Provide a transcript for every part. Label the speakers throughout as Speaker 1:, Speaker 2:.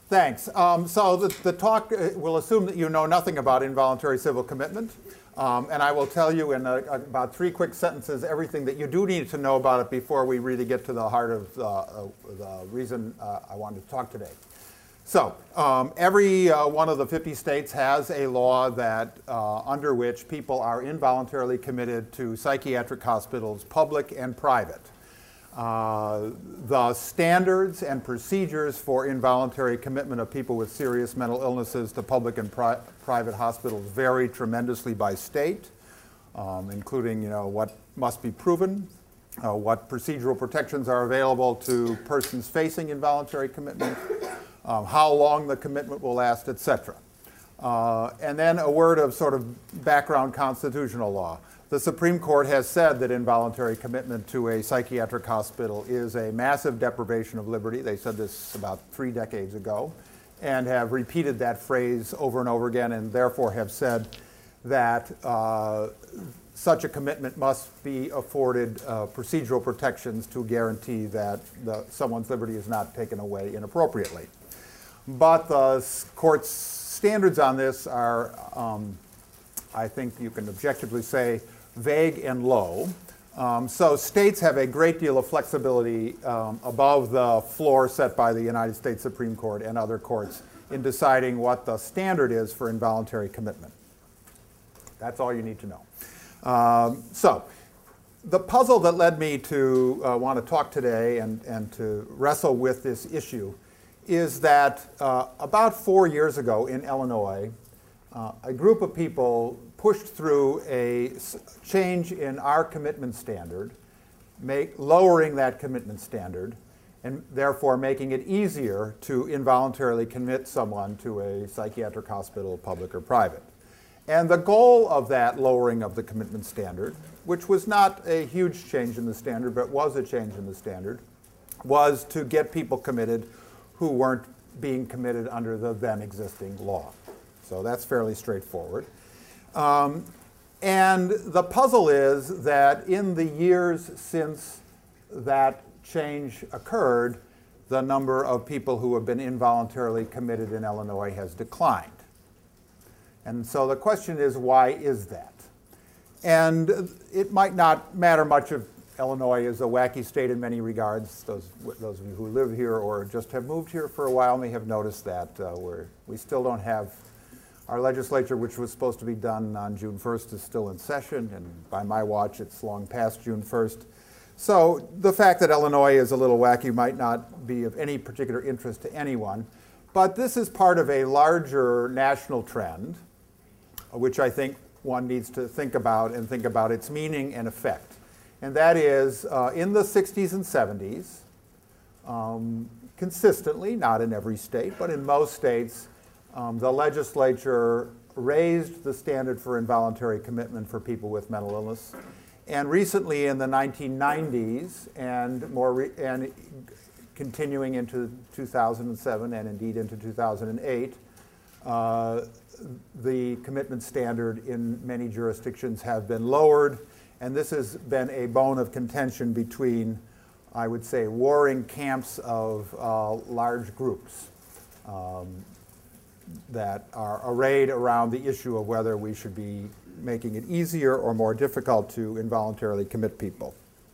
Speaker 1: Thanks. So the talk will assume that you know nothing about involuntary civil commitment. And I will tell you in about 3 quick sentences everything that you do need to know about it before we really get to the heart of the reason I wanted to talk today. So every one of the 50 states has a law that under which people are involuntarily committed to psychiatric hospitals, public and private. The standards and procedures for involuntary commitment of people with serious mental illnesses to public and private hospitals vary tremendously by state, including what must be proven, what procedural protections are available to persons facing involuntary commitment, how long the commitment will last, etc. And then a word of sort of background constitutional law. The Supreme Court has said that involuntary commitment to a psychiatric hospital is a massive deprivation of liberty. They said this about 3 decades ago and have repeated that phrase over and over again, and therefore have said that such a commitment must be afforded procedural protections to guarantee that someone's liberty is not taken away inappropriately. But the court's standards on this are, I think you can objectively say, vague and low. So states have a great deal of flexibility above the floor set by the United States Supreme Court and other courts in deciding what the standard is for involuntary commitment. That's all you need to know. So the puzzle that led me to want to talk today and to wrestle with this issue is that about 4 years ago in Illinois, a group of people pushed through a change in our commitment standard, lowering that commitment standard, and therefore making it easier to involuntarily commit someone to a psychiatric hospital, public or private. And the goal of that lowering of the commitment standard, which was not a huge change in the standard, but was a change in the standard, was to get people committed who weren't being committed under the then existing law. So that's fairly straightforward. And the puzzle is that in the years since that change occurred, the number of people who have been involuntarily committed in Illinois has declined. And so the question is, why is that? And it might not matter much if Illinois is a wacky state in many regards. Those of you who live here or just have moved here for a while may have noticed that we still don't have our legislature, which was supposed to be done on June 1st, is still in session, and by my watch, it's long past June 1st. So the fact that Illinois is a little wacky might not be of any particular interest to anyone, but this is part of a larger national trend, which I think one needs to think about and think about its meaning and effect. And that is, in the 60s and 70s, consistently, not in every state, but in most states, the legislature raised the standard for involuntary commitment for people with mental illness. And recently in the 1990s and continuing into 2007 and indeed into 2008, the commitment standard in many jurisdictions have been lowered. And this has been a bone of contention between, I would say, warring camps of large groups that are arrayed around the issue of whether we should be making it easier or more difficult to involuntarily commit people.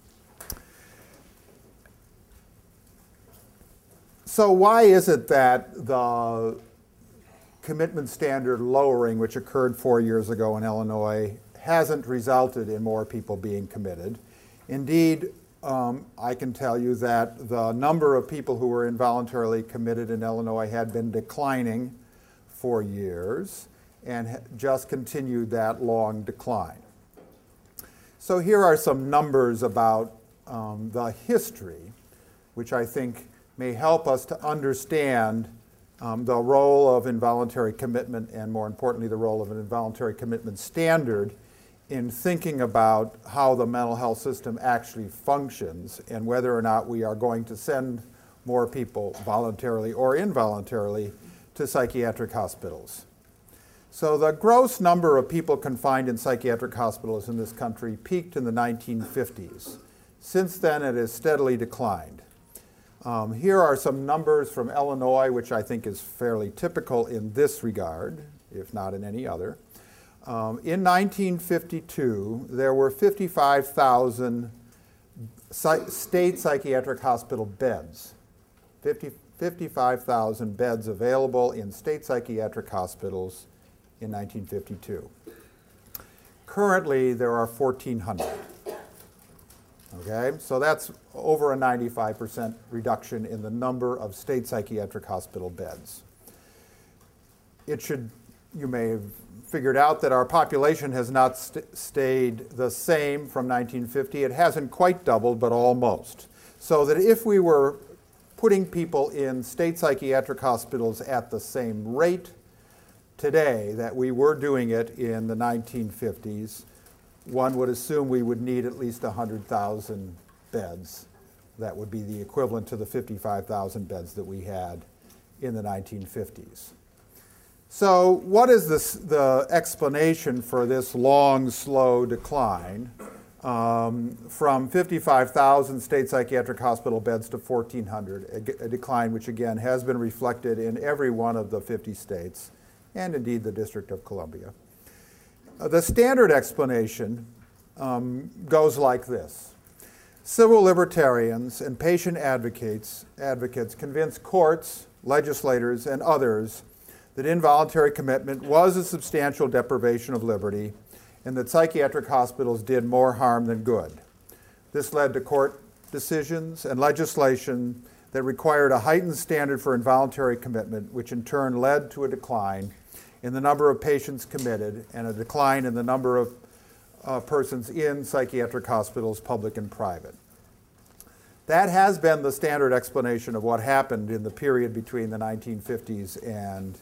Speaker 1: So why is it that the commitment standard lowering, which occurred 4 years ago in Illinois, hasn't resulted in more people being committed? Indeed, I can tell you that the number of people who were involuntarily committed in Illinois had been declining for years and just continued that long decline. So here are some numbers about the history, which I think may help us to understand the role of involuntary commitment and, more importantly, the role of an involuntary commitment standard in thinking about how the mental health system actually functions and whether or not we are going to send more people voluntarily or involuntarily to psychiatric hospitals. So the gross number of people confined in psychiatric hospitals in this country peaked in the 1950s. Since then, it has steadily declined. Here are some numbers from Illinois, which I think is fairly typical in this regard, if not in any other. In 1952, there were 55,000 state psychiatric hospital beds. 55,000 beds available in state psychiatric hospitals in 1952. Currently, there are 1,400. Okay, so that's over a 95% reduction in the number of state psychiatric hospital beds. You may have figured out that our population has not stayed the same from 1950. It hasn't quite doubled, but almost. So that if we were putting people in state psychiatric hospitals at the same rate today that we were doing it in the 1950s, one would assume we would need at least 100,000 beds. That would be the equivalent to the 55,000 beds that we had in the 1950s. So what is the explanation for this long, slow decline from 55,000 state psychiatric hospital beds to 1,400, a decline which again has been reflected in every one of the 50 states and indeed the District of Columbia? The standard explanation goes like this. Civil libertarians and patient advocates convince courts, legislators, and others that involuntary commitment was a substantial deprivation of liberty and that psychiatric hospitals did more harm than good. This led to court decisions and legislation that required a heightened standard for involuntary commitment, which in turn led to a decline in the number of patients committed and a decline in the number of persons in psychiatric hospitals, public and private. That has been the standard explanation of what happened in the period between the 1950s and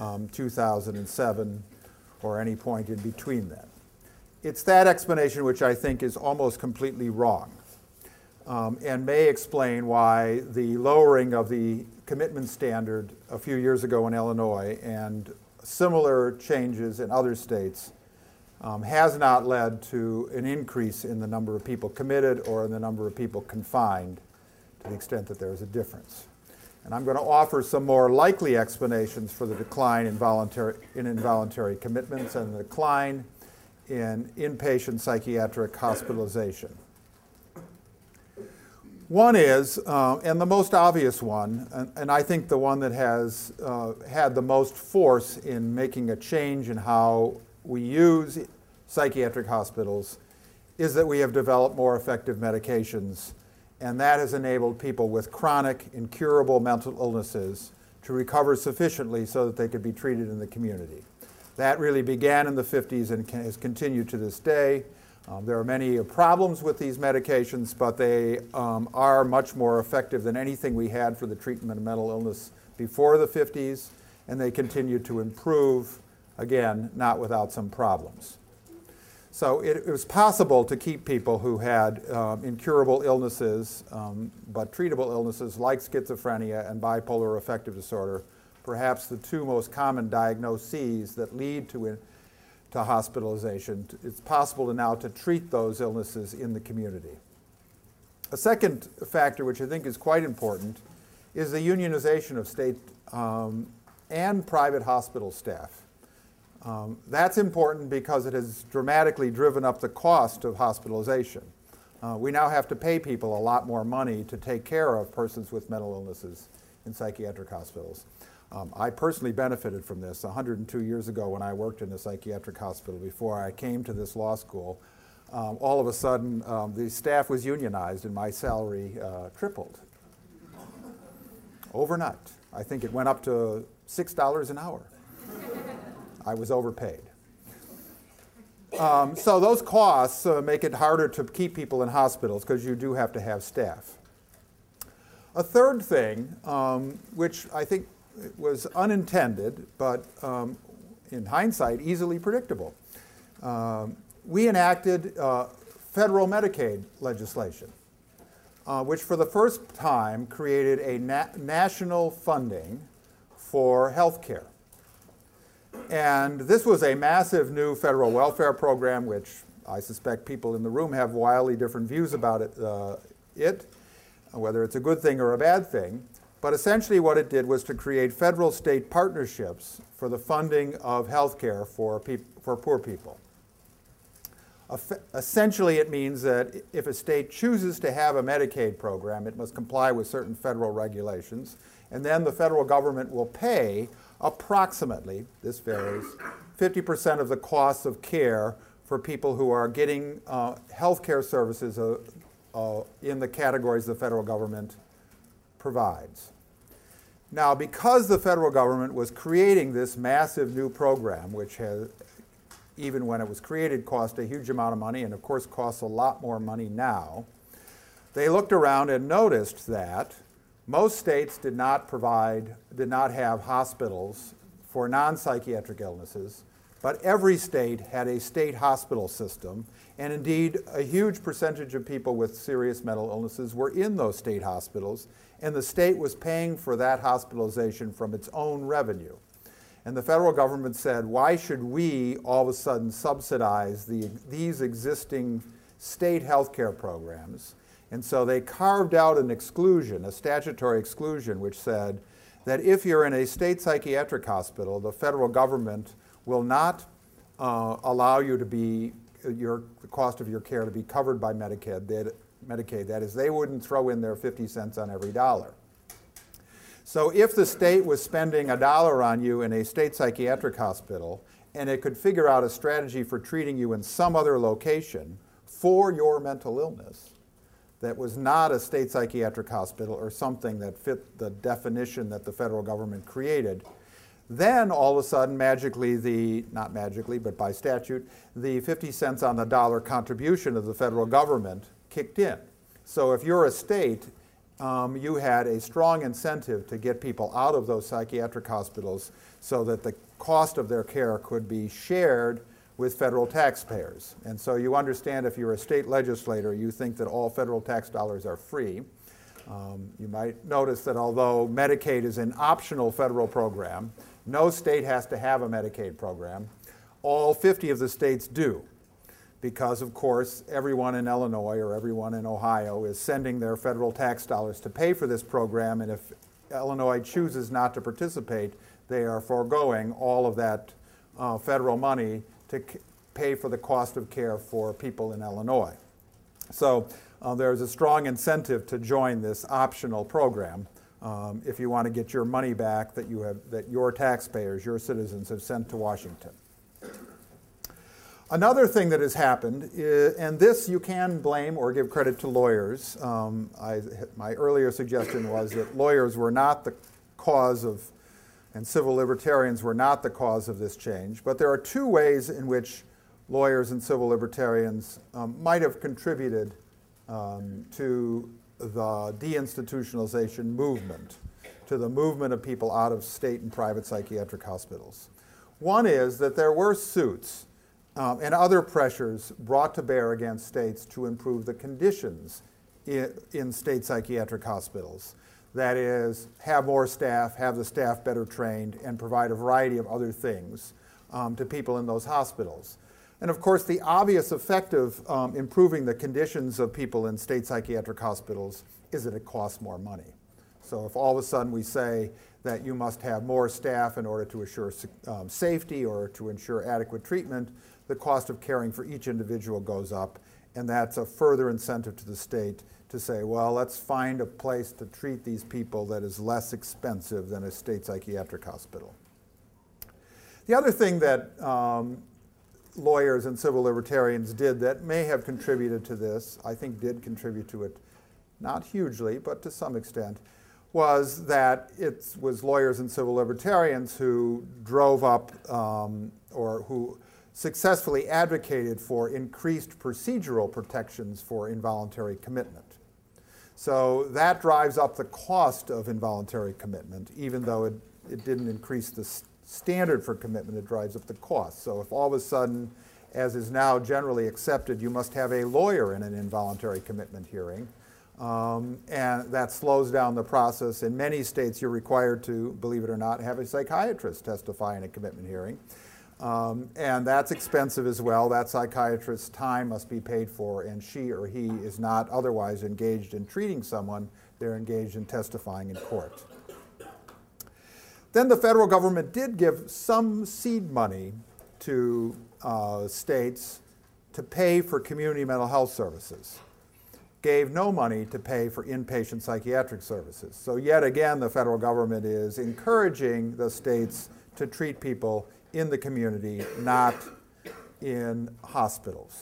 Speaker 1: 2007, or any point in between then. It's that explanation which I think is almost completely wrong, and may explain why the lowering of the commitment standard a few years ago in Illinois and similar changes in other states has not led to an increase in the number of people committed or in the number of people confined to the extent that there is a difference. And I'm going to offer some more likely explanations for the decline in involuntary commitments and the decline in inpatient psychiatric hospitalization. One is, and the most obvious one, and I think the one that has had the most force in making a change in how we use psychiatric hospitals, is that we have developed more effective medications, and that has enabled people with chronic, incurable mental illnesses to recover sufficiently so that they could be treated in the community. That really began in the 50s and has continued to this day. There are many problems with these medications, but they are much more effective than anything we had for the treatment of mental illness before the 50s, and they continue to improve, again, not without some problems. So it was possible to keep people who had incurable illnesses, but treatable illnesses like schizophrenia and bipolar affective disorder, perhaps the two most common diagnoses that lead to hospitalization. It's possible now to treat those illnesses in the community. A second factor, which I think is quite important, is the unionization of state and private hospital staff. That's important because it has dramatically driven up the cost of hospitalization. We now have to pay people a lot more money to take care of persons with mental illnesses in psychiatric hospitals. I personally benefited from this 102 years ago when I worked in a psychiatric hospital before I came to this law school. All of a sudden, the staff was unionized and my salary tripled overnight. I think it went up to $6 an hour. I was overpaid. So those costs make it harder to keep people in hospitals because you do have to have staff. A third thing, which I think was unintended, but in hindsight easily predictable, we enacted federal Medicaid legislation, which for the first time created a national funding for health care. And this was a massive new federal welfare program, which I suspect people in the room have wildly different views about it. whether it's a good thing or a bad thing. But essentially what it did was to create federal-state partnerships for the funding of health care for poor people. Essentially, it means that if a state chooses to have a Medicaid program, it must comply with certain federal regulations, and then the federal government will pay approximately, this varies, 50% of the costs of care for people who are getting health care services in the categories the federal government provides. Now, because the federal government was creating this massive new program, which has, even when it was created, cost a huge amount of money, and of course costs a lot more money now, they looked around and noticed that most states did not have hospitals for non-psychiatric illnesses, but every state had a state hospital system, and indeed a huge percentage of people with serious mental illnesses were in those state hospitals, and the state was paying for that hospitalization from its own revenue. And the federal government said, why should we all of a sudden subsidize these existing state health care programs? And so they carved out an exclusion, a statutory exclusion, which said that if you're in a state psychiatric hospital, the federal government will not allow you to be, the cost of your care to be covered by Medicaid. That is, they wouldn't throw in their 50 cents on every dollar. So if the state was spending $1 on you in a state psychiatric hospital, and it could figure out a strategy for treating you in some other location for your mental illness that was not a state psychiatric hospital or something that fit the definition that the federal government created, then all of a sudden, magically, not magically, but by statute, the 50 cents on the dollar contribution of the federal government kicked in. So if you're a state, you had a strong incentive to get people out of those psychiatric hospitals so that the cost of their care could be shared with federal taxpayers. And so you understand, if you're a state legislator, you think that all federal tax dollars are free. You might notice that although Medicaid is an optional federal program, no state has to have a Medicaid program. All 50 of the states do, because of course everyone in Illinois or everyone in Ohio is sending their federal tax dollars to pay for this program, and if Illinois chooses not to participate, they are foregoing all of that federal money to pay for the cost of care for people in Illinois. So there's a strong incentive to join this optional program if you want to get your money back that your taxpayers, your citizens, have sent to Washington. Another thing that has happened, and this you can blame or give credit to lawyers. My earlier suggestion was that lawyers were not the cause of, and civil libertarians were not the cause of this change. But there are two ways in which lawyers and civil libertarians might have contributed to the deinstitutionalization movement, to the movement of people out of state and private psychiatric hospitals. One is that there were suits and other pressures brought to bear against states to improve the conditions in state psychiatric hospitals. That is, have more staff, have the staff better trained, and provide a variety of other things to people in those hospitals. And of course, the obvious effect of improving the conditions of people in state psychiatric hospitals is that it costs more money. So if all of a sudden we say that you must have more staff in order to assure safety or to ensure adequate treatment, the cost of caring for each individual goes up, and that's a further incentive to the state to say, well, let's find a place to treat these people that is less expensive than a state psychiatric hospital. The other thing that lawyers and civil libertarians did that may have contributed to this, I think did contribute to it, not hugely, but to some extent, was that it was lawyers and civil libertarians who drove up or who successfully advocated for increased procedural protections for involuntary commitment. So that drives up the cost of involuntary commitment, even though it didn't increase the standard for commitment, it drives up the cost. So if all of a sudden, as is now generally accepted, you must have a lawyer in an involuntary commitment hearing, and that slows down the process. In many states, you're required to, believe it or not, have a psychiatrist testify in a commitment hearing. And that's expensive as well. That psychiatrist's time must be paid for, and she or he is not otherwise engaged in treating someone. They're engaged in testifying in court. Then the federal government did give some seed money to states to pay for community mental health services. Gave no money to pay for inpatient psychiatric services. So yet again, the federal government is encouraging the states to treat people in the community, not in hospitals.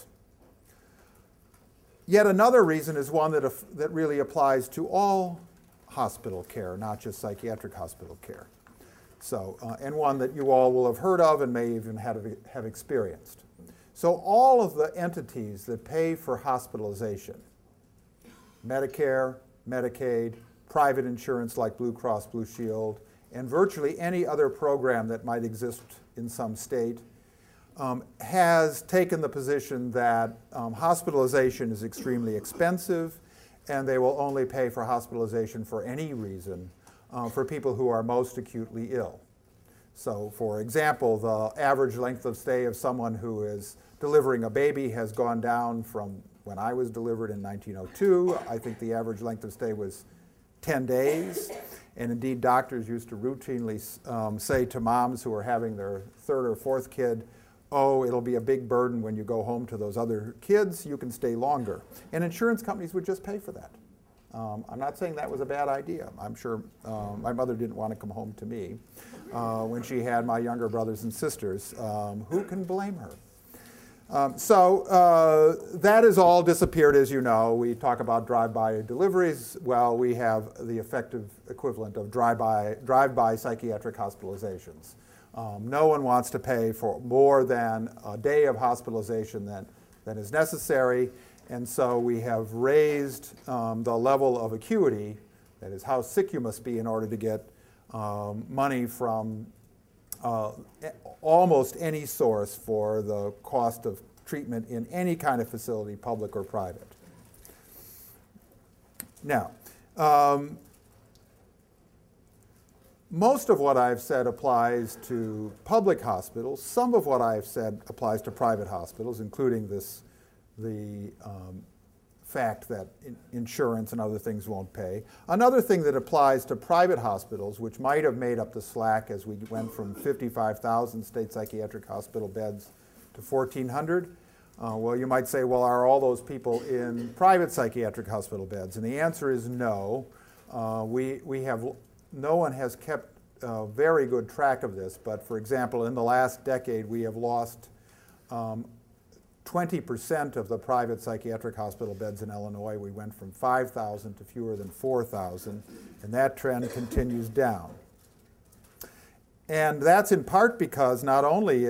Speaker 1: Yet another reason is one that really applies to all hospital care, not just psychiatric hospital care. So, and one that you all will have heard of and may even have experienced. So all of the entities that pay for hospitalization, Medicare, Medicaid, private insurance like Blue Cross Blue Shield, and virtually any other program that might exist in some state, has taken the position that hospitalization is extremely expensive, and they will only pay for hospitalization for any reason for people who are most acutely ill. So, for example, the average length of stay of someone who is delivering a baby has gone down from when I was delivered in 1902. I think the average length of stay was 10 days. And indeed, doctors used to routinely say to moms who are having their third or fourth kid, oh, it'll be a big burden when you go home to those other kids. You can stay longer. And insurance companies would just pay for that. I'm not saying that was a bad idea. I'm sure my mother didn't want to come home to me when she had my younger brothers and sisters. Who can blame her? So that has all disappeared, as you know. We talk about drive-by deliveries. Well, we have the effective equivalent of drive-by psychiatric hospitalizations. No one wants to pay for more than a day of hospitalization than is necessary. And so we have raised the level of acuity, that is how sick you must be in order to get money from almost any source for the cost of treatment in any kind of facility, public or private. Now, most of what I've said applies to public hospitals. Some of what I've said applies to private hospitals, including the fact that insurance and other things won't pay. Another thing that applies to private hospitals, which might have made up the slack as we went from 55,000 state psychiatric hospital beds to 1,400. Well, you might say, well, are all those people in private psychiatric hospital beds? And the answer is no. No one has kept very good track of this, but for example, in the last decade, we have lost 20% of the private psychiatric hospital beds in Illinois. We went from 5,000 to fewer than 4,000, and that trend continues down. And that's in part because not only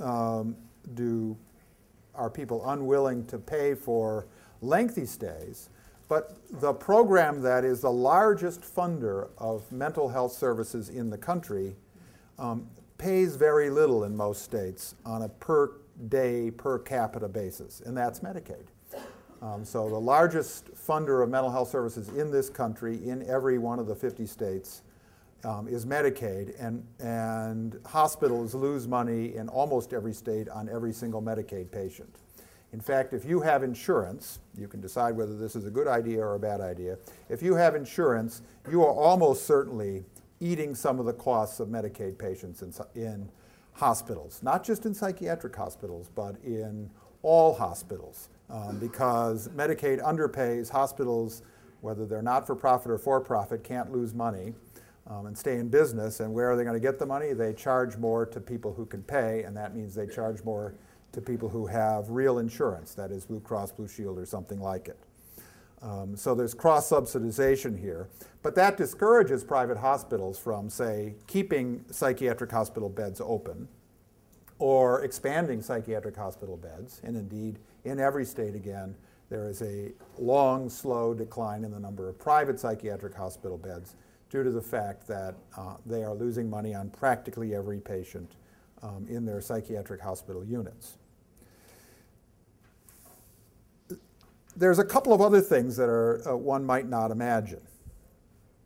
Speaker 1: are people unwilling to pay for lengthy stays, but the program that is the largest funder of mental health services in the country pays very little in most states on a per day, per capita basis, and that's Medicaid. So the largest funder of mental health services in this country, in every one of the 50 states, is Medicaid, and hospitals lose money in almost every state on every single Medicaid patient. In fact, if you have insurance, you can decide whether this is a good idea or a bad idea. If you have insurance, you are almost certainly eating some of the costs of Medicaid patients in hospitals, not just in psychiatric hospitals, but in all hospitals, because Medicaid underpays hospitals, whether they're not-for-profit or for-profit, can't lose money and stay in business. And where are they going to get the money? They charge more to people who can pay, and that means they charge more to people who have real insurance, that is Blue Cross Blue Shield or something like it. So there's cross-subsidization here. But that discourages private hospitals from, say, keeping psychiatric hospital beds open or expanding psychiatric hospital beds. And indeed, in every state, again, there is a long, slow decline in the number of private psychiatric hospital beds due to the fact that they are losing money on practically every patient in their psychiatric hospital units. There's a couple of other things that one might not imagine.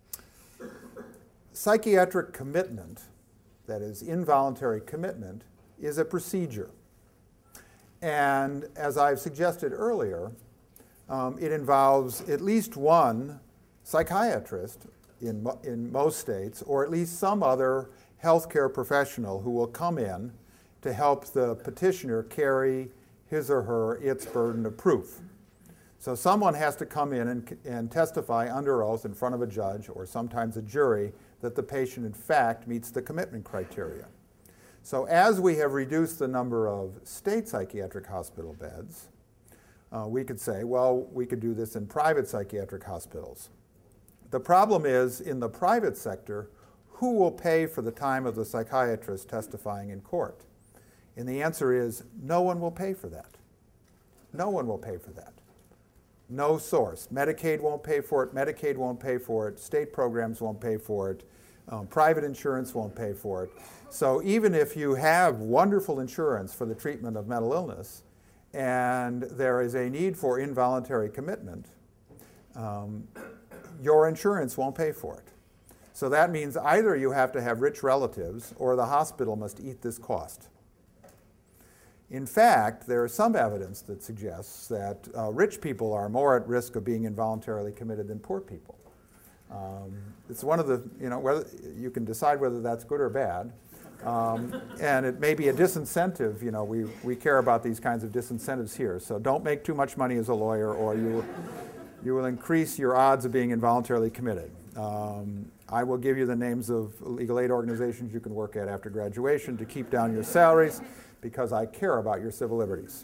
Speaker 1: Psychiatric commitment, that is involuntary commitment, is a procedure. And as I've suggested earlier, it involves at least one psychiatrist in most states, or at least some other healthcare professional who will come in to help the petitioner carry his or her its burden of proof. So someone has to come in and testify under oath in front of a judge or sometimes a jury that the patient in fact meets the commitment criteria. So as we have reduced the number of state psychiatric hospital beds, we could say, well, we could do this in private psychiatric hospitals. The problem is, in the private sector, who will pay for the time of the psychiatrist testifying in court? And the answer is, no one will pay for that. No one will pay for that. No source. Medicaid won't pay for it, Medicaid won't pay for it, state programs won't pay for it, private insurance won't pay for it. So even if you have wonderful insurance for the treatment of mental illness, and there is a need for involuntary commitment, your insurance won't pay for it. So that means either you have to have rich relatives or the hospital must eat this cost. In fact, there is some evidence that suggests that rich people are more at risk of being involuntarily committed than poor people. It's one of the, whether you can decide whether that's good or bad. And it may be a disincentive. We care about these kinds of disincentives here. So don't make too much money as a lawyer, or you will increase your odds of being involuntarily committed. I will give you the names of legal aid organizations you can work at after graduation to keep down your salaries, because I care about your civil liberties.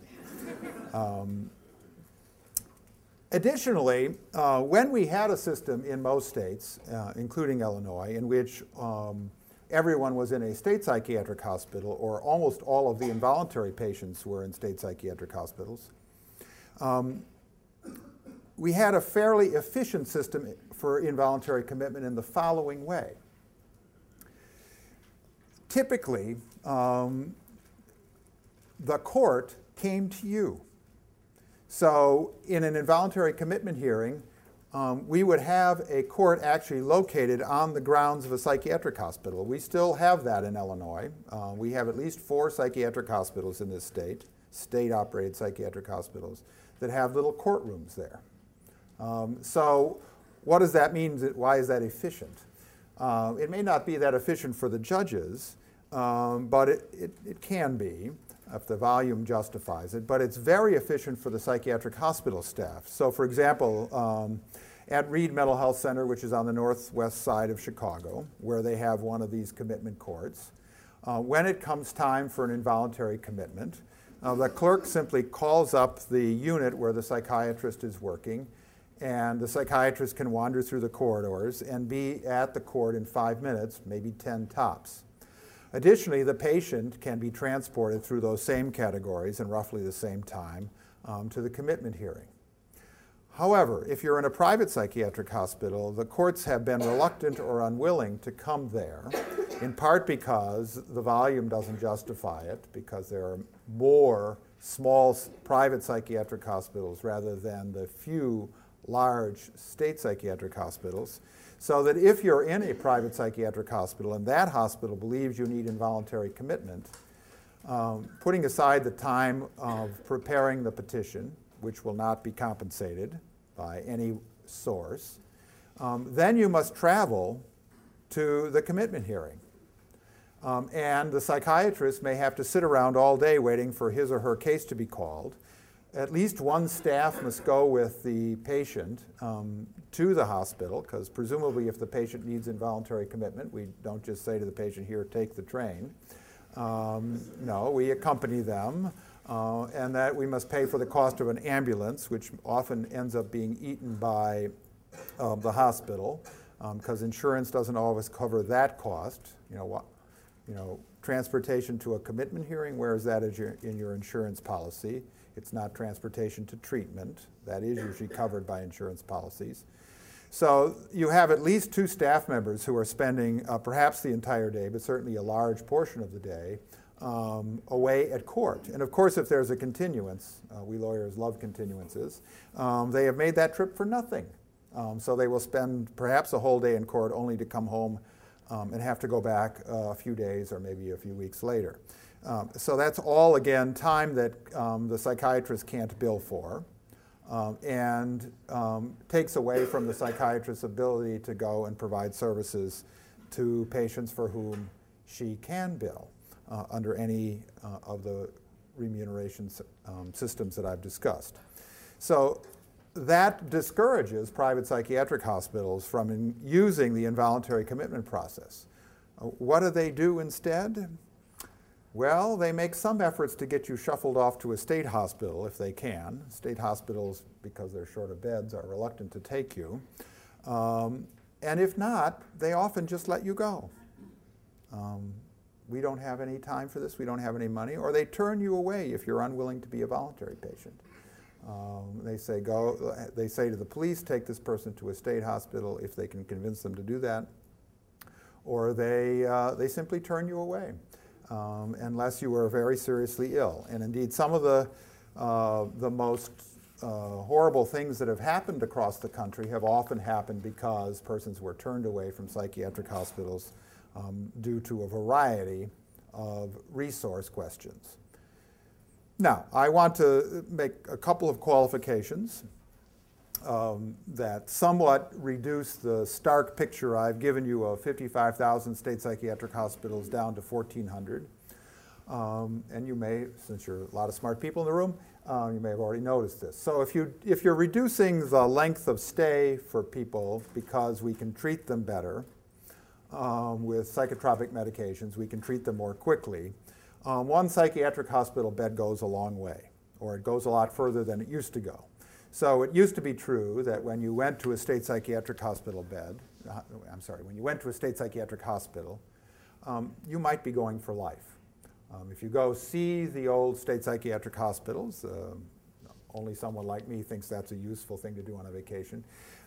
Speaker 1: Additionally, when we had a system in most states, including Illinois, in which everyone was in a state psychiatric hospital, or almost all of the involuntary patients were in state psychiatric hospitals, we had a fairly efficient system for involuntary commitment in the following way. Typically, the court came to you. So in an involuntary commitment hearing, we would have a court actually located on the grounds of a psychiatric hospital. We still have that in Illinois. We have at least 4 psychiatric hospitals in this state, state-operated psychiatric hospitals, that have little courtrooms there. So what does that mean? Why is that efficient? It may not be that efficient for the judges, but it can be if the volume justifies it. But it's very efficient for the psychiatric hospital staff. So for example, at Reed Mental Health Center, which is on the northwest side of Chicago, where they have one of these commitment courts, when it comes time for an involuntary commitment, the clerk simply calls up the unit where the psychiatrist is working, and the psychiatrist can wander through the corridors and be at the court in 5 minutes, maybe 10 tops. Additionally, the patient can be transported through those same categories in roughly the same time to the commitment hearing. However, if you're in a private psychiatric hospital, the courts have been reluctant or unwilling to come there, in part because the volume doesn't justify it, because there are more small private psychiatric hospitals rather than the few large state psychiatric hospitals. So that if you're in a private psychiatric hospital and that hospital believes you need involuntary commitment, putting aside the time of preparing the petition, which will not be compensated by any source, then you must travel to the commitment hearing. And the psychiatrist may have to sit around all day waiting for his or her case to be called. At least one staff must go with the patient to the hospital, because presumably if the patient needs involuntary commitment, we don't just say to the patient, here, take the train. No, we accompany them, and that we must pay for the cost of an ambulance, which often ends up being eaten by the hospital, because insurance doesn't always cover that cost. Transportation to a commitment hearing, where is that in your insurance policy? It's not transportation to treatment. That is usually covered by insurance policies. So you have at least 2 staff members who are spending perhaps the entire day, but certainly a large portion of the day, away at court. And of course, if there's a continuance, we lawyers love continuances, they have made that trip for nothing. So they will spend perhaps a whole day in court only to come home and have to go back a few days or maybe a few weeks later. So that's all, again, time that the psychiatrist can't bill for, and takes away from the psychiatrist's ability to go and provide services to patients for whom she can bill under any of the remuneration systems that I've discussed. So that discourages private psychiatric hospitals from using the involuntary commitment process. What do they do instead? Well, they make some efforts to get you shuffled off to a state hospital if they can. State hospitals, because they're short of beds, are reluctant to take you. And if not, they often just let you go. We don't have any time for this, we don't have any money, or they turn you away if you're unwilling to be a voluntary patient. They say to the police, take this person to a state hospital if they can convince them to do that, or they simply turn you away unless you are very seriously ill. And indeed, some of the most horrible things that have happened across the country have often happened because persons were turned away from psychiatric hospitals due to a variety of resource questions. Now, I want to make a couple of qualifications that somewhat reduce the stark picture I've given you of 55,000 state psychiatric hospitals down to 1,400. And you may, since you're a lot of smart people in the room, you may have already noticed this. So if you're reducing the length of stay for people because we can treat them better with psychotropic medications, we can treat them more quickly, one psychiatric hospital bed goes a long way, or it goes a lot further than it used to go. So it used to be true that when you went to a state psychiatric hospital bed, when you went to a state psychiatric hospital, you might be going for life. If you go see the old state psychiatric hospitals, only someone like me thinks that's a useful thing to do on a vacation,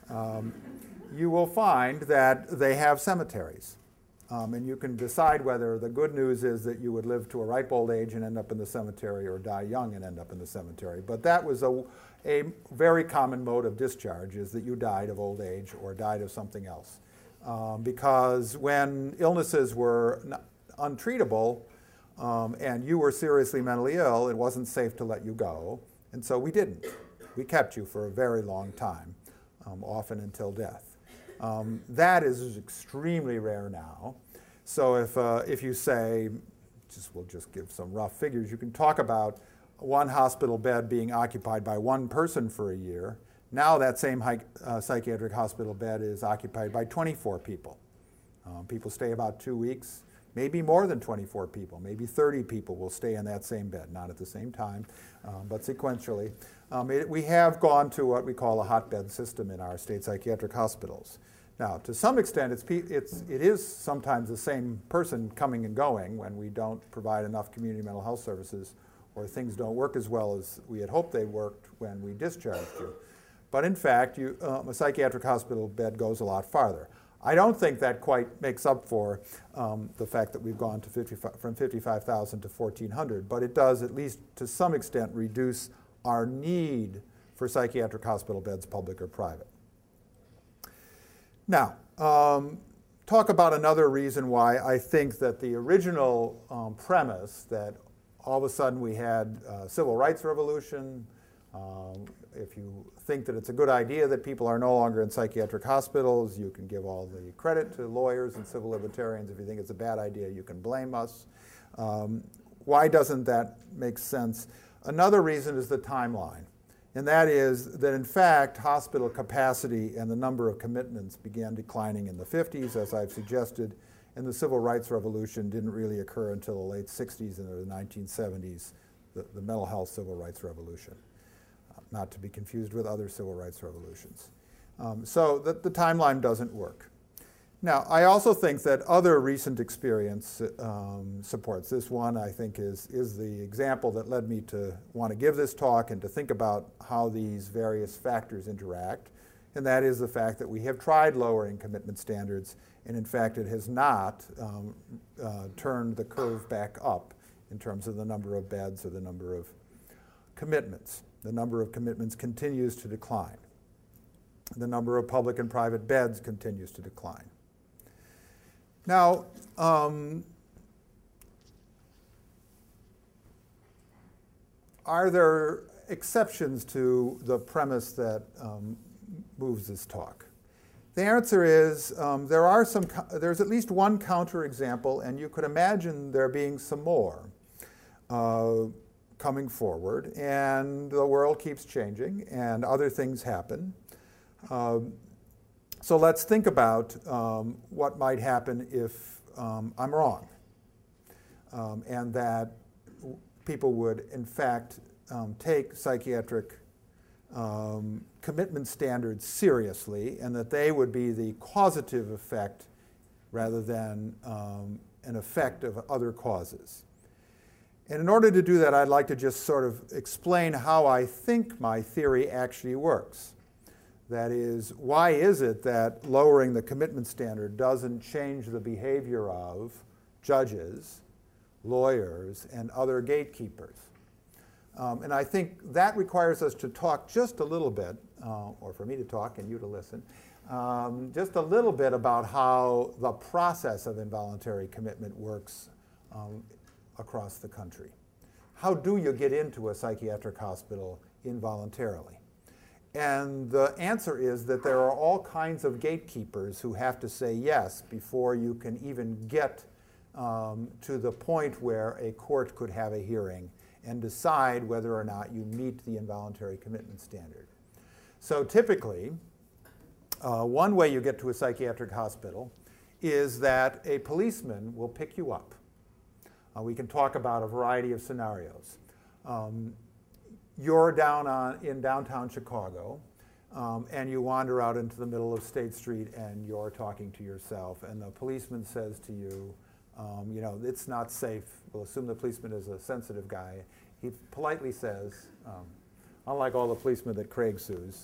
Speaker 1: you will find that they have cemeteries. And you can decide whether the good news is that you would live to a ripe old age and end up in the cemetery, or die young and end up in the cemetery. But that was a very common mode of discharge, is that you died of old age or died of something else. Because when illnesses were untreatable and you were seriously mentally ill, it wasn't safe to let you go. And so we didn't. We kept you for a very long time, often until death. That is extremely rare now. So if you say, we'll just give some rough figures, you can talk about one hospital bed being occupied by one person for a year. Now that same psychiatric hospital bed is occupied by 24 people. People stay about 2 weeks, maybe more than 24 people, maybe 30 people will stay in that same bed, not at the same time, but sequentially. We have gone to what we call a hotbed system in our state psychiatric hospitals. Now, to some extent, it is sometimes the same person coming and going when we don't provide enough community mental health services, or things don't work as well as we had hoped they worked when we discharged you. But in fact, a psychiatric hospital bed goes a lot farther. I don't think that quite makes up for the fact that we've gone to from 55,000 to 1,400, but it does, at least to some extent, reduce our need for psychiatric hospital beds, public or private. Now, talk about another reason why I think that the original premise that all of a sudden we had a civil rights revolution, if you think that it's a good idea that people are no longer in psychiatric hospitals, you can give all the credit to lawyers and civil libertarians. If you think it's a bad idea, you can blame us. Why doesn't that make sense? Another reason is the timeline. And that is that, in fact, hospital capacity and the number of commitments began declining in the 50s, as I've suggested, and the civil rights revolution didn't really occur until the late 60s and the 1970s, the mental health civil rights revolution, not to be confused with other civil rights revolutions. So the timeline doesn't work. Now, I also think that other recent experience supports this. One, I think, is the example that led me to want to give this talk and to think about how these various factors interact, and that is the fact that we have tried lowering commitment standards, and in fact it has not turned the curve back up in terms of the number of beds or the number of commitments. The number of commitments continues to decline. The number of public and private beds continues to decline. are there exceptions to the premise that moves this talk? The answer is there's at least one counterexample, and you could imagine there being some more coming forward, and the world keeps changing, and other things happen. So let's think about what might happen if I'm wrong, and that people would, in fact, take psychiatric commitment standards seriously, and that they would be the causative effect rather than an effect of other causes. And in order to do that, I'd like to just sort of explain how I think my theory actually works. That is, why is it that lowering the commitment standard doesn't change the behavior of judges, lawyers, and other gatekeepers? And I think that requires us to talk just a little bit, or for me to talk and you to listen, just a little bit about how the process of involuntary commitment works across the country. How do you get into a psychiatric hospital involuntarily? And the answer is that there are all kinds of gatekeepers who have to say yes before you can even get to the point where a court could have a hearing and decide whether or not you meet the involuntary commitment standard. So typically, one way you get to a psychiatric hospital is that a policeman will pick you up. We can talk about a variety of scenarios. You're in downtown Chicago, and you wander out into the middle of State Street, and you're talking to yourself, and the policeman says to you, you know, it's not safe. We'll assume the policeman is a sensitive guy. He politely says, unlike all the policemen that Craig sues,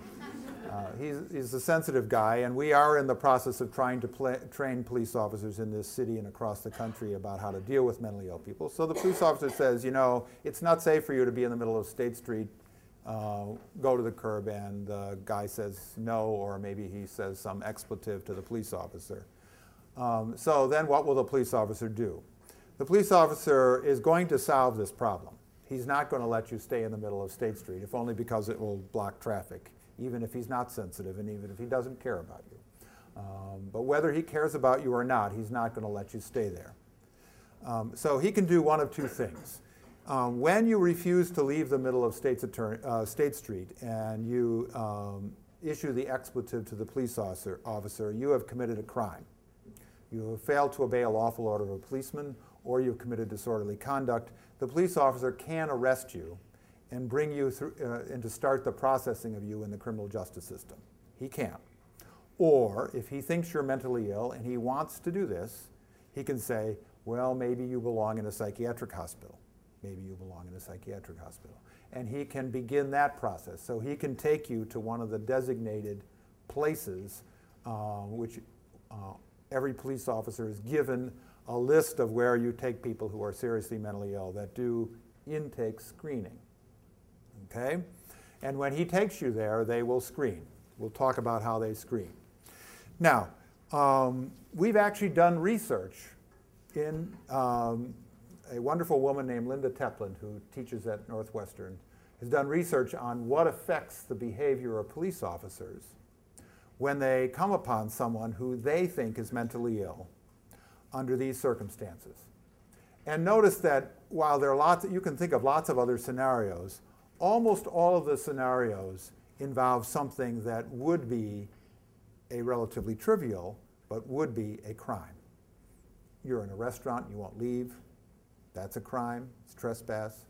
Speaker 1: he's a sensitive guy, and we are in the process of trying to train police officers in this city and across the country about how to deal with mentally ill people. So the police officer says, you know, it's not safe for you to be in the middle of State Street. Go to the curb, and the guy says no, or maybe he says some expletive to the police officer. So then what will the police officer do? The police officer is going to solve this problem. He's not going to let you stay in the middle of State Street, if only because it will block traffic, even if he's not sensitive and even if he doesn't care about you. But whether he cares about you or not, he's not going to let you stay there. So he can do one of two things. When you refuse to leave the middle of State Street and you issue the expletive to the police officer, you have committed a crime. You have failed to obey a lawful order of a policeman, or you've committed disorderly conduct. The police officer can arrest you and bring you through and to start the processing of you in the criminal justice system. He can. Or if he thinks you're mentally ill and he wants to do this, he can say, well, maybe you belong in a psychiatric hospital. Maybe you belong in a psychiatric hospital. And he can begin that process. So he can take you to one of the designated places which every police officer is given a list of where you take people who are seriously mentally ill that do intake screening. Okay? And when he takes you there, they will screen. We'll talk about how they screen. Now, we've actually done research in a wonderful woman named Linda Teplin, who teaches at Northwestern, has done research on what affects the behavior of police officers when they come upon someone who they think is mentally ill under these circumstances. And notice that while there are lots, you can think of lots of other scenarios, almost all of the scenarios involve something that would be a relatively trivial, but would be a crime. You're in a restaurant, you won't leave. That's a crime, it's trespass.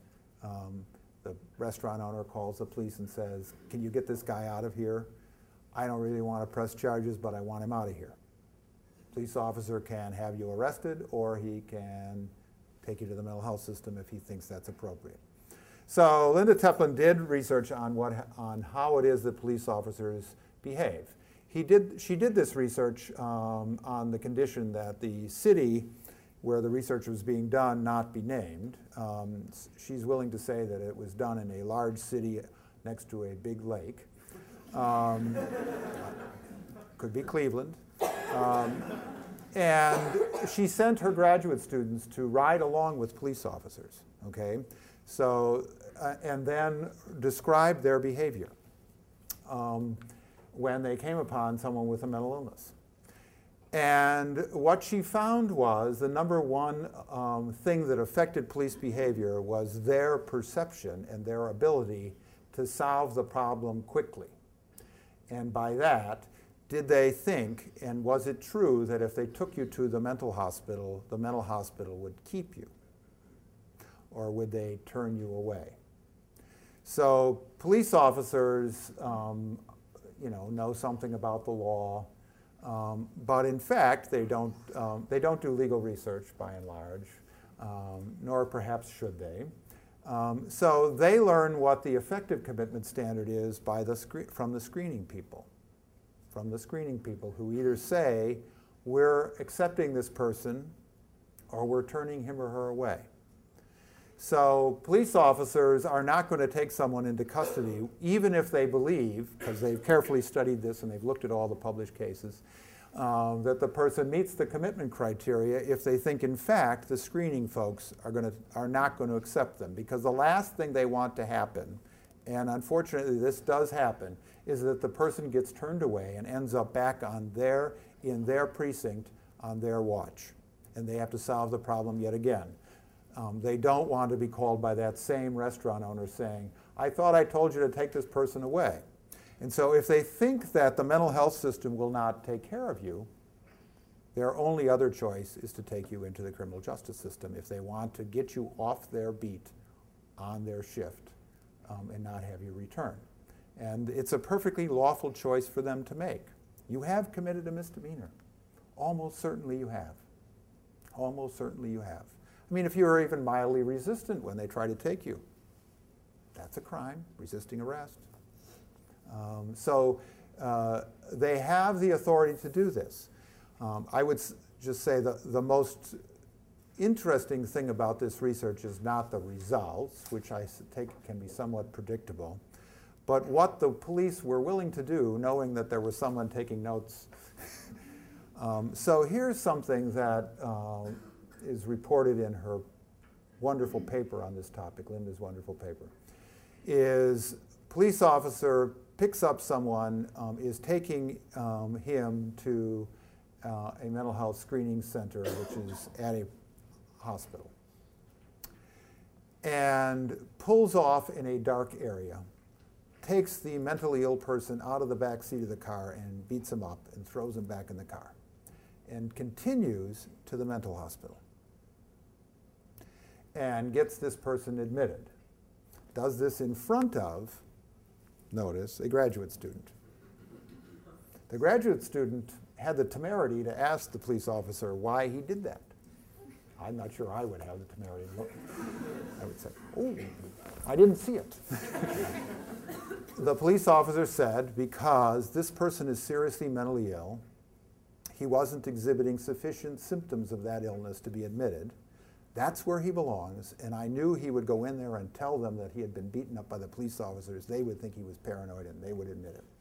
Speaker 1: The restaurant owner calls the police and says, can you get this guy out of here? I don't really want to press charges, but I want him out of here. Police officer can have you arrested, or he can take you to the mental health system if he thinks that's appropriate. So Linda Teplin did research on how it is that police officers behave. She did this research on the condition that the city where the research was being done not be named. She's willing to say that it was done in a large city next to a big lake. Could be Cleveland. And she sent her graduate students to ride along with police officers, okay? So, and then describe their behavior when they came upon someone with a mental illness. And what she found was the number one thing that affected police behavior was their perception and their ability to solve the problem quickly. And by that, did they think, and was it true, that if they took you to the mental hospital would keep you? Or would they turn you away? So police officers know something about the law, but in fact, they don't do legal research by and large, nor perhaps should they. So they learn what the effective commitment standard is from the screening people. From the screening people who either say, we're accepting this person, or we're turning him or her away. So police officers are not going to take someone into custody, even if they believe, because they've carefully studied this and they've looked at all the published cases, that the person meets the commitment criteria if they think, in fact, the screening folks are not going to accept them. Because the last thing they want to happen, and unfortunately this does happen, is that the person gets turned away and ends up back in their precinct on their watch. And they have to solve the problem yet again. They don't want to be called by that same restaurant owner saying, I thought I told you to take this person away. And so if they think that the mental health system will not take care of you, their only other choice is to take you into the criminal justice system if they want to get you off their beat on their shift and not have you return. And it's a perfectly lawful choice for them to make. You have committed a misdemeanor. Almost certainly you have. Almost certainly you have. I mean, if you're even mildly resistant when they try to take you, that's a crime, resisting arrest. So they have the authority to do this. I would just say the most interesting thing about this research is not the results, which I take can be somewhat predictable, but what the police were willing to do, knowing that there was someone taking notes. So here's something that is reported in her wonderful paper on this topic, Linda's wonderful paper, is police officer picks up someone, is taking him to a mental health screening center, which is at a hospital, and pulls off in a dark area, takes the mentally ill person out of the back seat of the car and beats him up and throws him back in the car, and continues to the mental hospital and gets this person admitted. Does this in front of, notice, a graduate student. The graduate student had the temerity to ask the police officer why he did that. I'm not sure I would have the temerity. I would say, oh, I didn't see it. The police officer said, because this person is seriously mentally ill, he wasn't exhibiting sufficient symptoms of that illness to be admitted. That's where he belongs, and I knew he would go in there and tell them that he had been beaten up by the police officers. They would think he was paranoid, and they would admit it.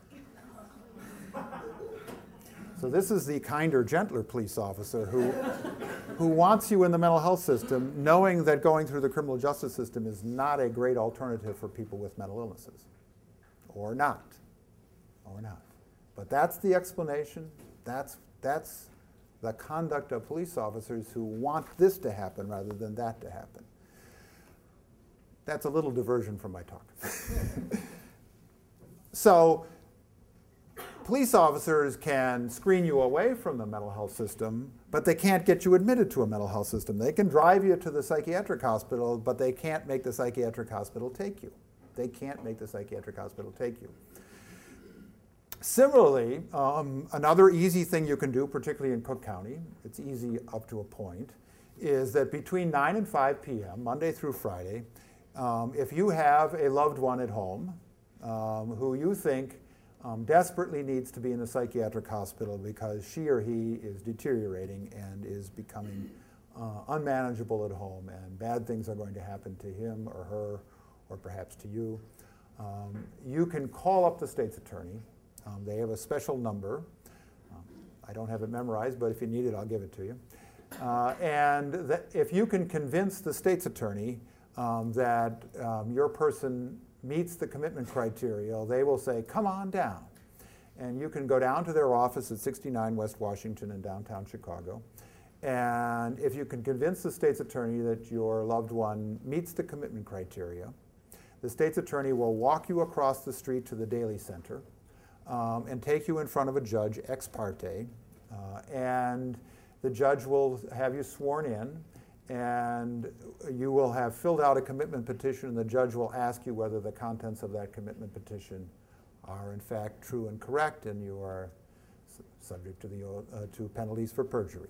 Speaker 1: So this is the kinder, gentler police officer who wants you in the mental health system, knowing that going through the criminal justice system is not a great alternative for people with mental illnesses. Or not. But that's the explanation. That's the conduct of police officers who want this to happen rather than that to happen. That's a little diversion from my talk. So police officers can screen you away from the mental health system, but they can't get you admitted to a mental health system. They can drive you to the psychiatric hospital, but they can't make the psychiatric hospital take you. They can't make the psychiatric hospital take you. Similarly, another easy thing you can do, particularly in Cook County, it's easy up to a point, is that between 9 and 5 p.m., Monday through Friday, if you have a loved one at home who you think desperately needs to be in a psychiatric hospital because she or he is deteriorating and is becoming unmanageable at home and bad things are going to happen to him or her or perhaps to you, you can call up the state's attorney. They have a special number. I don't have it memorized, but if you need it, I'll give it to you. And if you can convince the state's attorney that your person meets the commitment criteria, they will say, come on down. And you can go down to their office at 69 West Washington in downtown Chicago. And if you can convince the state's attorney that your loved one meets the commitment criteria, the state's attorney will walk you across the street to the Daly Center and take you in front of a judge ex parte. And the judge will have you sworn in, and you will have filled out a commitment petition, and the judge will ask you whether the contents of that commitment petition are in fact true and correct, and you are subject to penalties for perjury.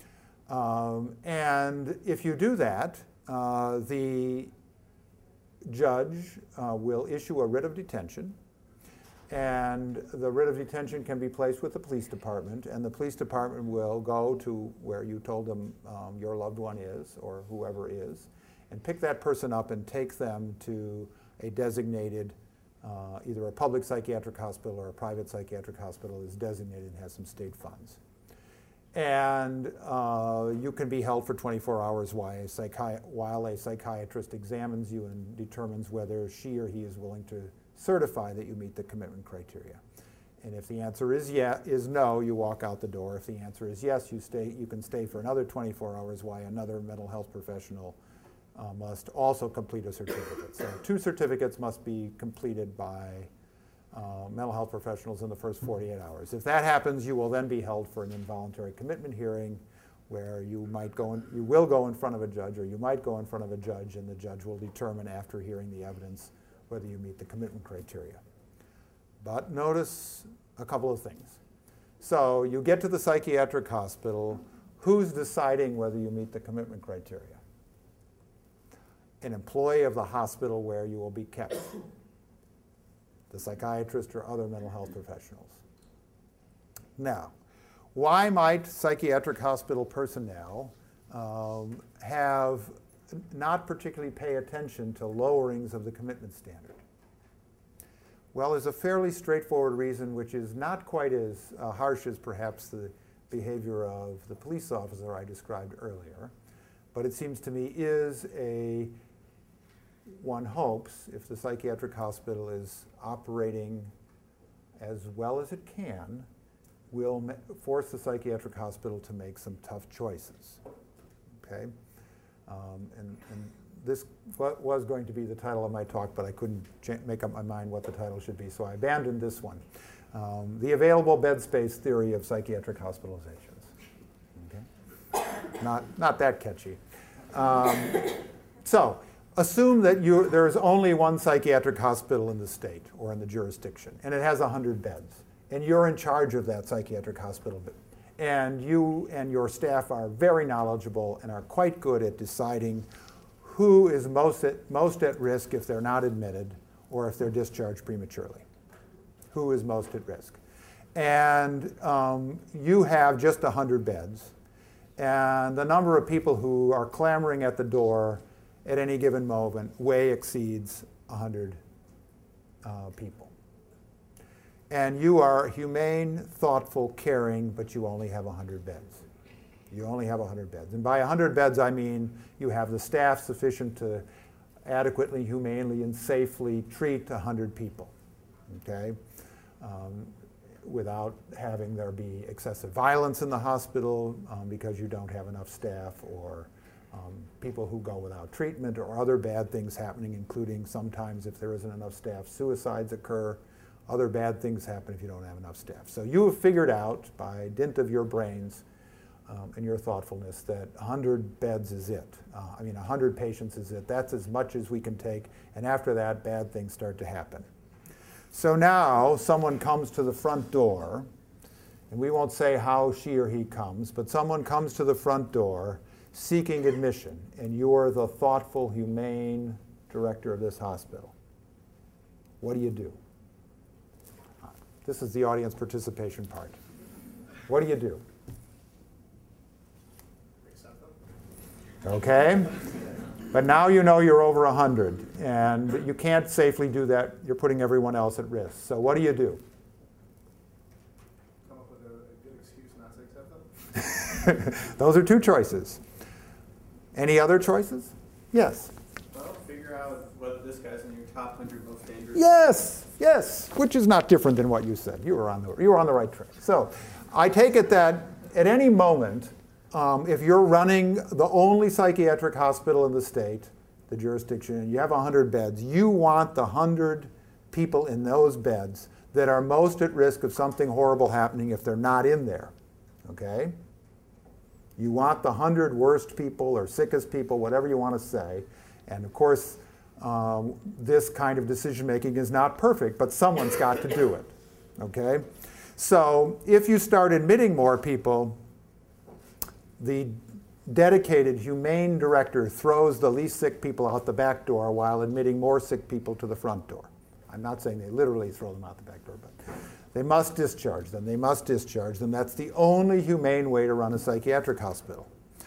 Speaker 1: And if you do that, the judge will issue a writ of detention, and the writ of detention can be placed with the police department, and the police department will go to where you told them your loved one is, or whoever is, and pick that person up and take them to a designated, either a public psychiatric hospital or a private psychiatric hospital is designated and has some state funds. And you can be held for 24 hours while a psychiatrist examines you and determines whether she or he is willing to certify that you meet the commitment criteria. And if the answer is no, you walk out the door. If the answer is yes, you can stay for another 24 hours while another mental health professional must also complete a certificate. So 2 certificates must be completed by mental health professionals in the first 48 hours. If that happens, you will then be held for an involuntary commitment hearing, where you will go in front of a judge, or you might go in front of a judge, and the judge will determine after hearing the evidence whether you meet the commitment criteria. But notice a couple of things. So you get to the psychiatric hospital. Who's deciding whether you meet the commitment criteria? An employee of the hospital where you will be kept, the psychiatrist or other mental health professionals. Now, why might psychiatric hospital personnel have not particularly pay attention to lowerings of the commitment standard? Well, there's a fairly straightforward reason, which is not quite as harsh as perhaps the behavior of the police officer I described earlier, but it seems to me is one hopes, if the psychiatric hospital is operating as well as it can, will force the psychiatric hospital to make some tough choices. Okay? And this was going to be the title of my talk, but I couldn't make up my mind what the title should be, so I abandoned this one. The available bed space theory of psychiatric hospitalizations. Okay? Not that catchy. So assume that there is only one psychiatric hospital in the state or in the jurisdiction, and it has 100 beds, and you're in charge of that psychiatric hospital. And you and your staff are very knowledgeable and are quite good at deciding who is most at risk if they're not admitted or if they're discharged prematurely. Who is most at risk? And you have just 100 beds, and the number of people who are clamoring at the door at any given moment way exceeds 100 people. And you are humane, thoughtful, caring, but you only have 100 beds. You only have 100 beds. And by 100 beds, I mean you have the staff sufficient to adequately, humanely, and safely treat 100 people, okay? Without having there be excessive violence in the hospital because you don't have enough staff, or people who go without treatment, or other bad things happening, including sometimes, if there isn't enough staff, suicides occur. Other bad things happen if you don't have enough staff. So you have figured out, by dint of your brains and your thoughtfulness, that 100 beds is it. 100 patients is it. That's as much as we can take, and after that, bad things start to happen. So now someone comes to the front door, and we won't say how she or he comes, but someone comes to the front door seeking admission, and you're the thoughtful, humane director of this hospital. What do you do? This is the audience participation part. What do you do?
Speaker 2: Accept them.
Speaker 1: Okay. But now you know you're over 100, and you can't safely do that. You're putting everyone else at risk. So what do you do?
Speaker 2: Come up with a good excuse not to accept them.
Speaker 1: Those are 2 choices. Any other choices? Yes.
Speaker 2: Well,
Speaker 3: out whether this guy's in your top 100 most dangerous?
Speaker 1: Yes, which is not different than what you said. You were on the right track. So I take it that at any moment, if you're running the only psychiatric hospital in the state, the jurisdiction, and you have 100 beds, you want the 100 people in those beds that are most at risk of something horrible happening if they're not in there, okay? You want the 100 worst people or sickest people, whatever you want to say. And of course, this kind of decision making is not perfect, but someone's got to do it, okay? So if you start admitting more people, the dedicated, humane director throws the least sick people out the back door while admitting more sick people to the front door. I'm not saying they literally throw them out the back door, but they must discharge them. They must discharge them. That's the only humane way to run a psychiatric hospital.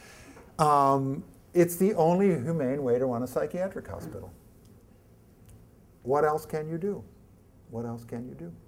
Speaker 1: It's the only humane way to run a psychiatric hospital. What else can you do? What else can you do?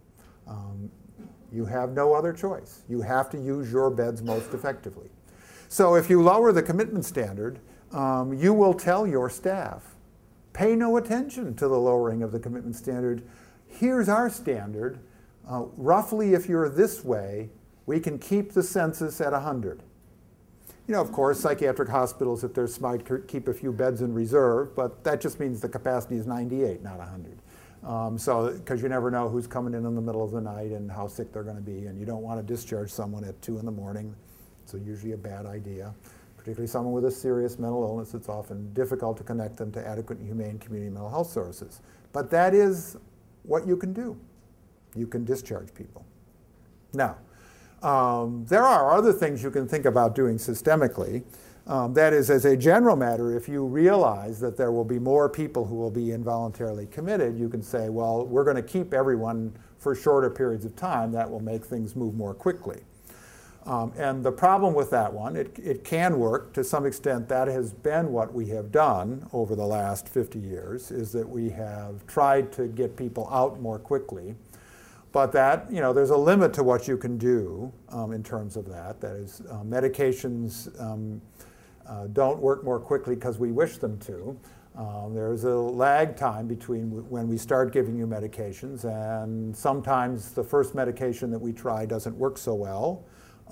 Speaker 1: You have no other choice. You have to use your beds most effectively. So if you lower the commitment standard, you will tell your staff, pay no attention to the lowering of the commitment standard. Here's our standard. Roughly, if you're this way, we can keep the census at 100. You know, of course, psychiatric hospitals, if they're smart, keep a few beds in reserve, but that just means the capacity is 98, not 100. So, because you never know who's coming in the middle of the night and how sick they're going to be, and you don't want to discharge someone at 2 in the morning. It's usually a bad idea. Particularly someone with a serious mental illness, it's often difficult to connect them to adequate and humane community mental health services. But that is what you can do. You can discharge people. Now, there are other things you can think about doing systemically. That is, as a general matter, if you realize that there will be more people who will be involuntarily committed, you can say, well, we're going to keep everyone for shorter periods of time. That will make things move more quickly. And the problem with that one, it can work. To some extent, that has been what we have done over the last 50 years, is that we have tried to get people out more quickly. But that, you know, there's a limit to what you can do in terms of that. That is, medications don't work more quickly because we wish them to. There's a lag time between when we start giving you medications, and sometimes the first medication that we try doesn't work so well.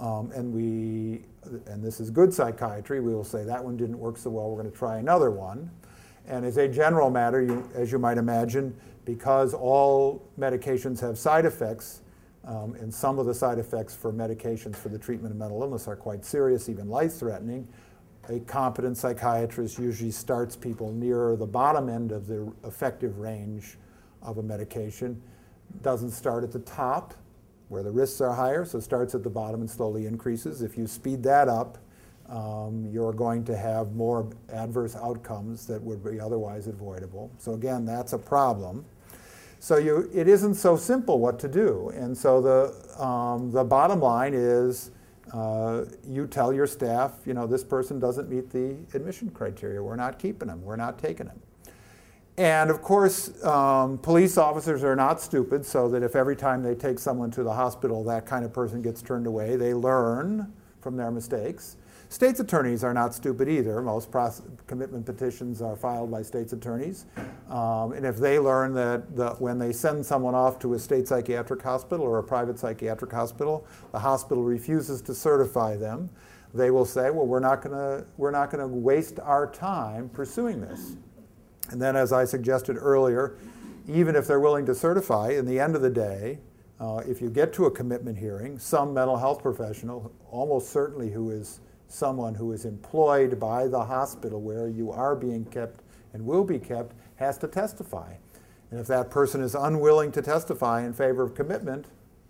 Speaker 1: And this is good psychiatry, we will say that one didn't work so well, we're going to try another one. And as a general matter, as you might imagine, because all medications have side effects, and some of the side effects for medications for the treatment of mental illness are quite serious, even life-threatening, a competent psychiatrist usually starts people near the bottom end of the effective range of a medication, doesn't start at the top, where the risks are higher, so it starts at the bottom and slowly increases. If you speed that up, you're going to have more adverse outcomes that would be otherwise avoidable. So again, that's a problem. So it isn't so simple what to do. And so the bottom line is you tell your staff, you know, this person doesn't meet the admission criteria. We're not keeping them. We're not taking them. And of course, police officers are not stupid, so that if every time they take someone to the hospital, that kind of person gets turned away, they learn from their mistakes. State's attorneys are not stupid either. Most commitment petitions are filed by state's attorneys. And if they learn that when they send someone off to a state psychiatric hospital or a private psychiatric hospital, the hospital refuses to certify them, they will say, well, we're not going to waste our time pursuing this. And then, as I suggested earlier, even if they're willing to certify, in the end of the day, if you get to a commitment hearing, some mental health professional, almost certainly who is someone who is employed by the hospital where you are being kept and will be kept, has to testify. And if that person is unwilling to testify in favor of commitment,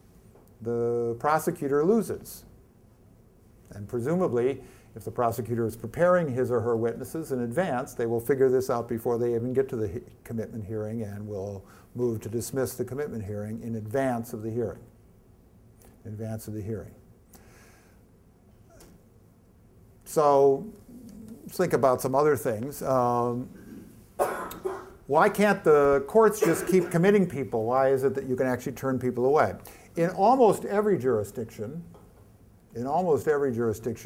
Speaker 1: the prosecutor loses. And presumably, if the prosecutor is preparing his or her witnesses in advance, they will figure this out before they even get to the commitment hearing and will move to dismiss the commitment hearing in advance of the hearing. In advance of the hearing. So let's think about some other things. Why can't the courts just keep committing people? Why is it that you can actually turn people away? In almost every jurisdiction,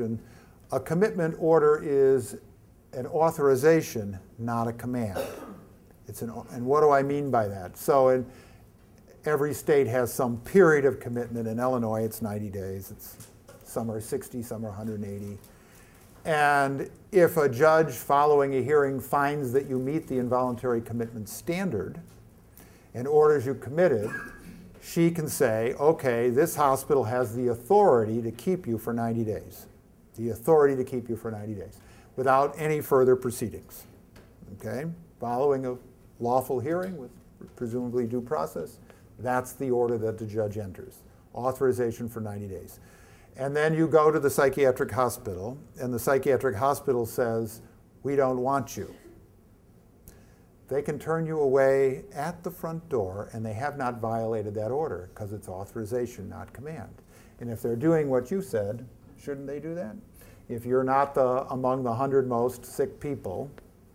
Speaker 1: a commitment order is an authorization, not a command. And what do I mean by that? So every state has some period of commitment. In Illinois, it's 90 days. Some are 60, some are 180. And if a judge following a hearing finds that you meet the involuntary commitment standard and orders you committed, she can say, okay, this hospital has the authority to keep you for 90 days. The authority to keep you for 90 days without any further proceedings. Okay? Following a lawful hearing with presumably due process, that's the order that the judge enters. Authorization for 90 days. And then you go to the psychiatric hospital, and the psychiatric hospital says, we don't want you. They can turn you away at the front door, and they have not violated that order because it's authorization, not command. And if they're doing what you said, shouldn't they do that? If you're not among the 100 most sick people,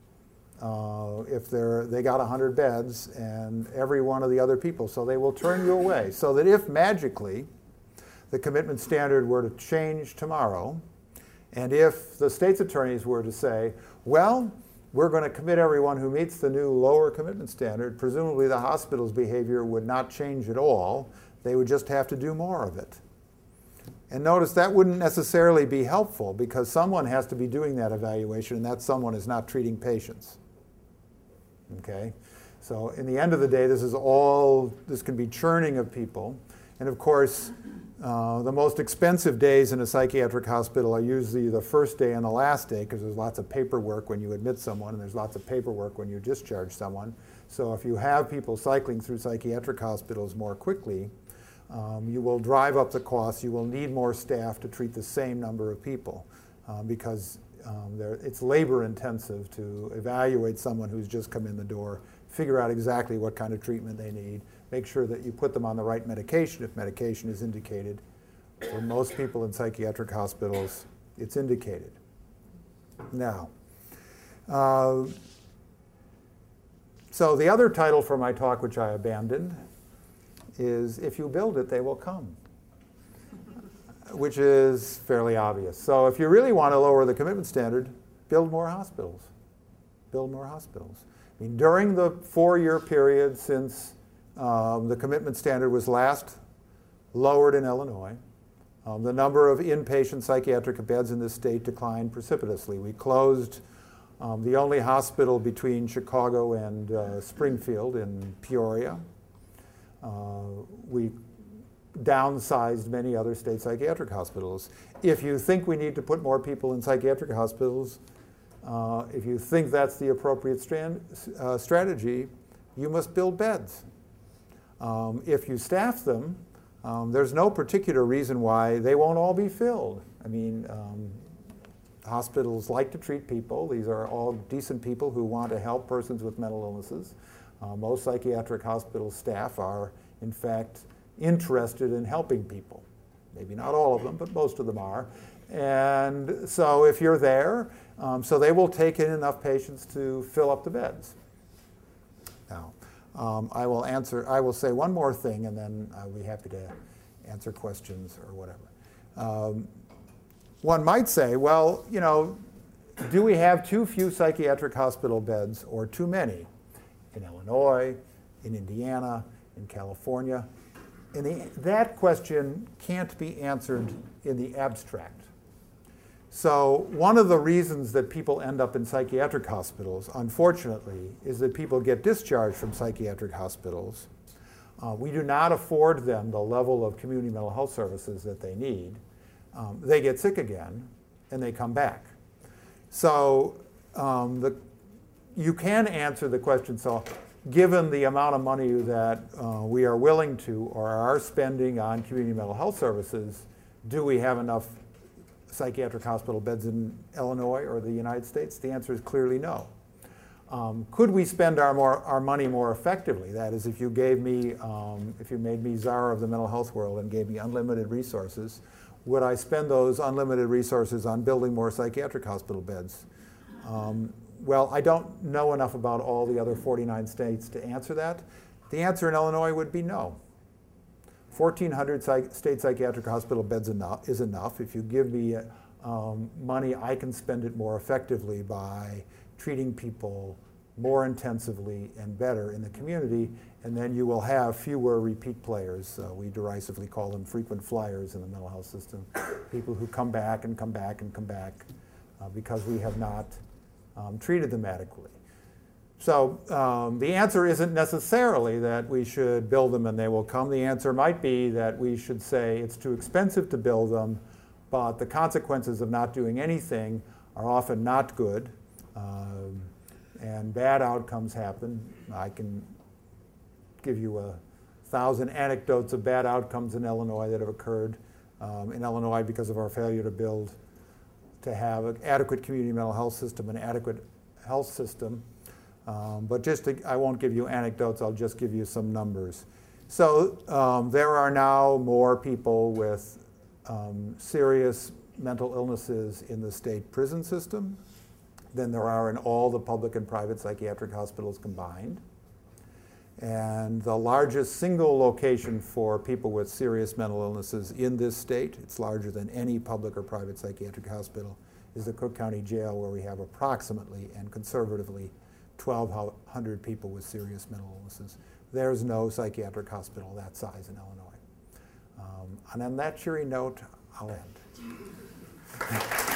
Speaker 1: if they got 100 beds and every one of the other people, so they will turn you away. So that if magically the commitment standard were to change tomorrow, and if the state's attorneys were to say, well, we're going to commit everyone who meets the new lower commitment standard, presumably the hospital's behavior would not change at all. They would just have to do more of it. And notice that wouldn't necessarily be helpful because someone has to be doing that evaluation, and that someone is not treating patients. Okay? So in the end of the day, this can be churning of people. And of course, the most expensive days in a psychiatric hospital are usually the first day and the last day because there's lots of paperwork when you admit someone and there's lots of paperwork when you discharge someone. So if you have people cycling through psychiatric hospitals more quickly, you will drive up the costs. You will need more staff to treat the same number of people because it's labor intensive to evaluate someone who's just come in the door, figure out exactly what kind of treatment they need, make sure that you put them on the right medication if medication is indicated. For most people in psychiatric hospitals, it's indicated. Now, so the other title for my talk, which I abandoned, is If You Build It, They Will Come, which is fairly obvious. So if you really want to lower the commitment standard, build more hospitals. Build more hospitals. I mean, during the 4-year period since the commitment standard was last lowered in Illinois, the number of inpatient psychiatric beds in this state declined precipitously. We closed the only hospital between Chicago and Springfield in Peoria. We downsized many other state psychiatric hospitals. If you think we need to put more people in psychiatric hospitals, if you think that's the appropriate strategy, you must build beds. If you staff them, there's no particular reason why they won't all be filled. I mean, hospitals like to treat people. These are all decent people who want to help persons with mental illnesses. Most psychiatric hospital staff are, in fact, interested in helping people. Maybe not all of them, but most of them are. And so if you're there, so they will take in enough patients to fill up the beds. Now, I will say one more thing, and then I'll be happy to answer questions or whatever. One might say, well, you know, do we have too few psychiatric hospital beds or too many in Illinois, in Indiana, in California? And that question can't be answered in the abstract. So one of the reasons that people end up in psychiatric hospitals, unfortunately, is that people get discharged from psychiatric hospitals. We do not afford them the level of community mental health services that they need. They get sick again, and they come back. So you can answer the question, so given the amount of money that we are willing to or are spending on community mental health services, do we have enough psychiatric hospital beds in Illinois or the United States? The answer is clearly no. Could we spend our money more effectively? That is, if you gave me, if you made me czar of the mental health world and gave me unlimited resources, would I spend those unlimited resources on building more psychiatric hospital beds? Well, I don't know enough about all the other 49 states to answer that. The answer in Illinois would be no. 1,400 state psychiatric hospital beds is enough. If you give me money, I can spend it more effectively by treating people more intensively and better in the community, and then you will have fewer repeat players. We derisively call them frequent flyers in the mental health system, people who come back and come back and come back because we have not treated them adequately. So the answer isn't necessarily that we should build them and they will come. The answer might be that we should say it's too expensive to build them, but the consequences of not doing anything are often not good, and bad outcomes happen. I can give you 1,000 anecdotes of bad outcomes in Illinois that have occurred in Illinois because of our failure to have an adequate community mental health system, an adequate health system. But I won't give you anecdotes, I'll just give you some numbers. So there are now more people with serious mental illnesses in the state prison system than there are in all the public and private psychiatric hospitals combined. And the largest single location for people with serious mental illnesses in this state, it's larger than any public or private psychiatric hospital, is the Cook County Jail, where we have approximately and conservatively 1,200 people with serious mental illnesses. There's no psychiatric hospital that size in Illinois. And on that cheery note, I'll end.